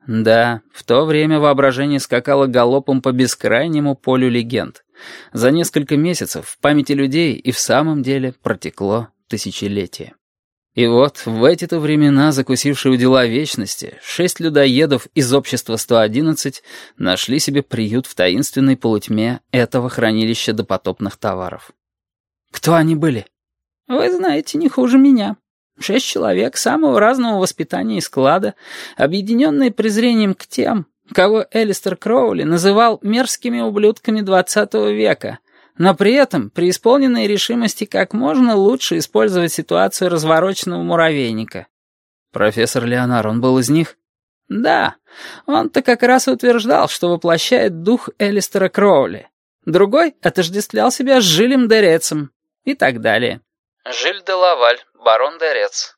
Да, в то время воображение скакало галопом по бескрайнему полю легенд. За несколько месяцев в памяти людей и в самом деле протекло тысячелетие. И вот в эти-то времена, закусившие у дела вечности, 6 людоедов из общества 111 нашли себе приют в таинственной полутьме этого хранилища допотопных товаров. Кто они были? Вы знаете, не хуже меня. 6 человек самого разного воспитания и склада, объединенные презрением к тем, кого Элистер Кроули называл мерзкими ублюдками XX века, но при этом преисполненные решимости как можно лучше использовать ситуацию развороченного муравейника. Профессор Леонар, он был из них? Да, он-то как раз утверждал, что воплощает дух Элистера Кроули. Другой отождествлял себя с Жилем де Рецем и так далее. Жиль де Лаваль, барон де Рец,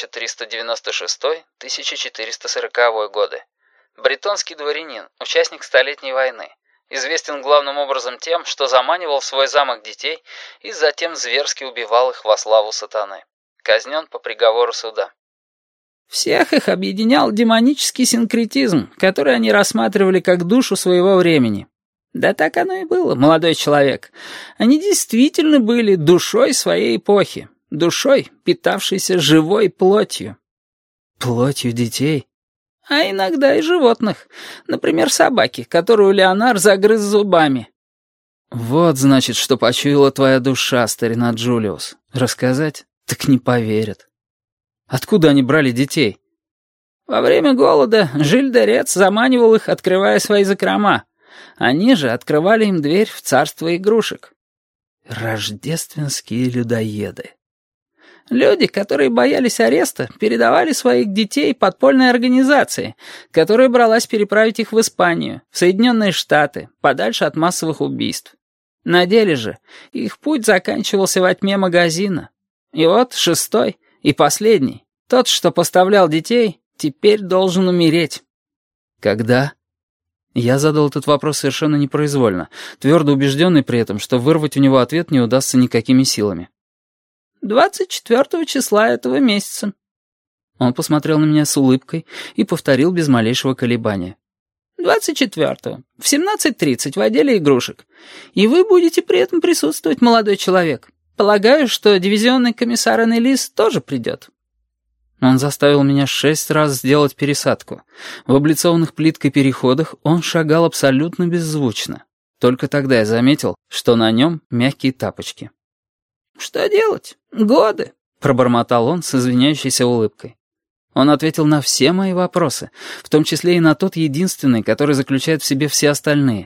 1396-1440 годы. Бретонский дворянин, участник Столетней войны. Известен главным образом тем, что заманивал в свой замок детей и затем зверски убивал их во славу сатаны. Казнен по приговору суда. Всех их объединял демонический синкретизм, который они рассматривали как душу своего времени. Да так оно и было, молодой человек. Они действительно были душой своей эпохи, душой, питавшейся живой плотью. Плотью детей? А иногда и животных. Например, собаки, которую Леонар загрыз зубами. Вот, значит, что почуяла твоя душа, старина Джулиус. Рассказать? Так не поверят. Откуда они брали детей? Во время голода Жиль де Рец заманивал их, открывая свои закрома. Они же открывали им дверь в царство игрушек. Рождественские людоеды. Люди, которые боялись ареста, передавали своих детей подпольной организации, которая бралась переправить их в Испанию, в Соединенные Штаты, подальше от массовых убийств. На деле же их путь заканчивался во тьме магазина. И вот 6-й и последний, тот, что поставлял детей, теперь должен умереть. Когда? Я задал этот вопрос совершенно непроизвольно, твердо убежденный при этом, что вырвать у него ответ не удастся никакими силами. 24 числа этого месяца. Он посмотрел на меня с улыбкой и повторил без малейшего колебания. 24-го, в 17:30 в отделе игрушек. И вы будете при этом присутствовать, молодой человек. Полагаю, что дивизионный комиссар Аннелис тоже придет. Он заставил меня 6 раз сделать пересадку. В облицованных плиткой переходах он шагал абсолютно беззвучно. Только тогда я заметил, что на нем мягкие тапочки. «Что делать? Годы», — пробормотал он с извиняющейся улыбкой. Он ответил на все мои вопросы, в том числе и на тот единственный, который заключает в себе все остальные.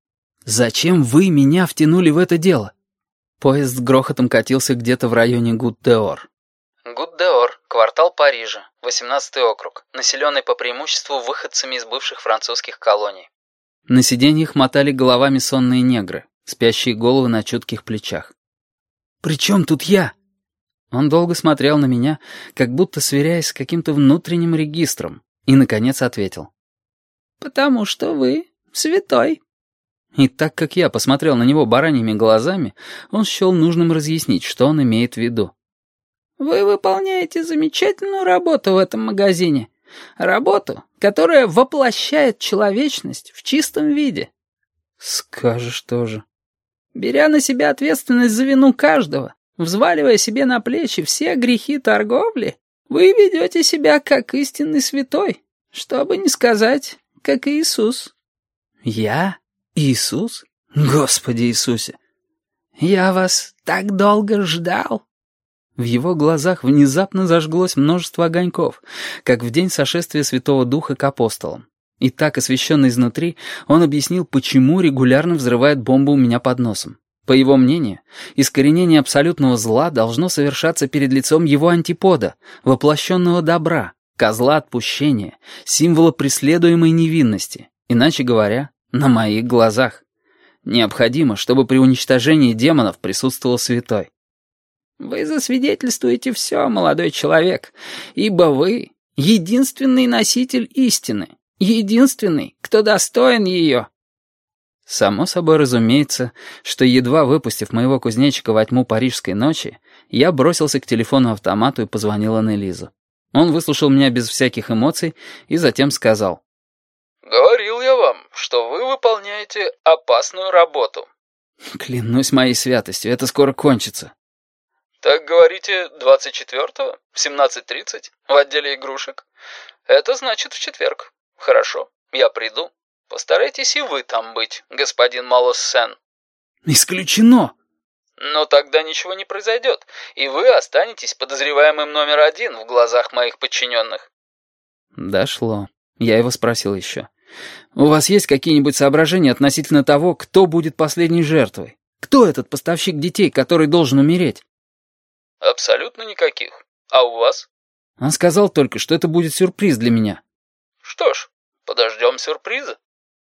«Зачем вы меня втянули в это дело?» Поезд с грохотом катился где-то в районе Гут-де-Ор. Гут-де-Ор, квартал Парижа, 18-й округ, населенный по преимуществу выходцами из бывших французских колоний. На сиденьях мотали головами сонные негры, спящие головы на чутких плечах. «При чем тут я?» Он долго смотрел на меня, как будто сверяясь с каким-то внутренним регистром, и, наконец, ответил. «Потому что вы святой». И так как я посмотрел на него бараньими глазами, он счел нужным разъяснить, что он имеет в виду. «Вы выполняете замечательную работу в этом магазине. Работу, которая воплощает человечность в чистом виде». «Скажешь тоже». Беря на себя ответственность за вину каждого, взваливая себе на плечи все грехи торговли, вы ведете себя как истинный святой, чтобы не сказать, как Иисус. Я? Иисус? Господи Иисусе! Я вас так долго ждал. В его глазах внезапно зажглось множество огоньков, как в день сошествия Святого Духа к апостолам. И так, освещенный изнутри, он объяснил, почему регулярно взрывает бомбу у меня под носом. По его мнению, искоренение абсолютного зла должно совершаться перед лицом его антипода, воплощенного добра, козла отпущения, символа преследуемой невинности, иначе говоря, на моих глазах. Необходимо, чтобы при уничтожении демонов присутствовал святой. Вы засвидетельствуете все, молодой человек, ибо вы — единственный носитель истины. Единственный, кто достоин ее. Само собой разумеется, что едва выпустив моего кузнечика во тьму парижской ночи, я бросился к телефону-автомату и позвонил Аннелизу. Он выслушал меня без всяких эмоций и затем сказал. «Говорил я вам, что вы выполняете опасную работу». Клянусь моей святостью, это скоро кончится. «Так говорите, 24-го, в 17:30, в отделе игрушек? Это значит в четверг. Хорошо, я приду. Постарайтесь и вы там быть, господин Малоссен». «Исключено!» «Но тогда ничего не произойдет, и вы останетесь подозреваемым номер 1 в глазах моих подчиненных». Дошло. Я его спросил еще. «У вас есть какие-нибудь соображения относительно того, кто будет последней жертвой? Кто этот поставщик детей, который должен умереть?» «Абсолютно никаких. А у вас?» Он сказал только, что это будет сюрприз для меня. «Что ж, подождем сюрприза».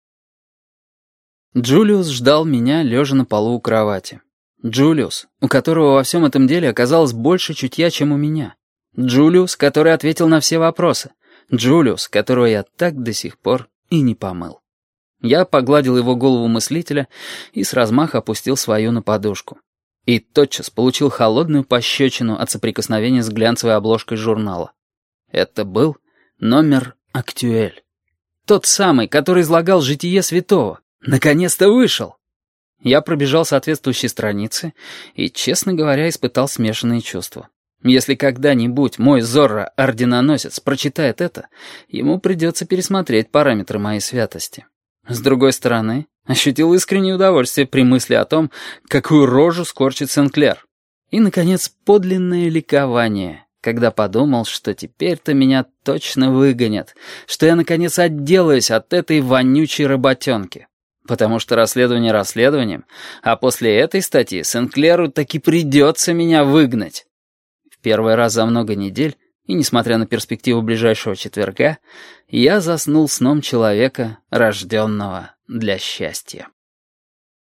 Джулиус ждал меня, лежа на полу у кровати. Джулиус, у которого во всем этом деле оказалось больше чутья, чем у меня. Джулиус, который ответил на все вопросы. Джулиус, которого я так до сих пор и не помыл. Я погладил его голову мыслителя и с размаха опустил свою на подушку. И тотчас получил холодную пощечину от соприкосновения с глянцевой обложкой журнала. Это был номер «Актюэль». Тот самый, который излагал житие святого. Наконец-то вышел! Я пробежал соответствующие страницы и, честно говоря, испытал смешанные чувства. Если когда-нибудь мой Зорро-орденоносец прочитает это, ему придется пересмотреть параметры моей святости. С другой стороны, ощутил искреннее удовольствие при мысли о том, какую рожу скорчит Сен-Клер. И, наконец, подлинное ликование, когда подумал, что теперь-то меня точно выгонят, что я, наконец, отделаюсь от этой вонючей работенки. Потому что расследование расследованием, а после этой статьи Сен-Клеру таки придется меня выгнать. В первый раз за много недель, и несмотря на перспективу ближайшего четверга, я заснул сном человека, рожденного для счастья.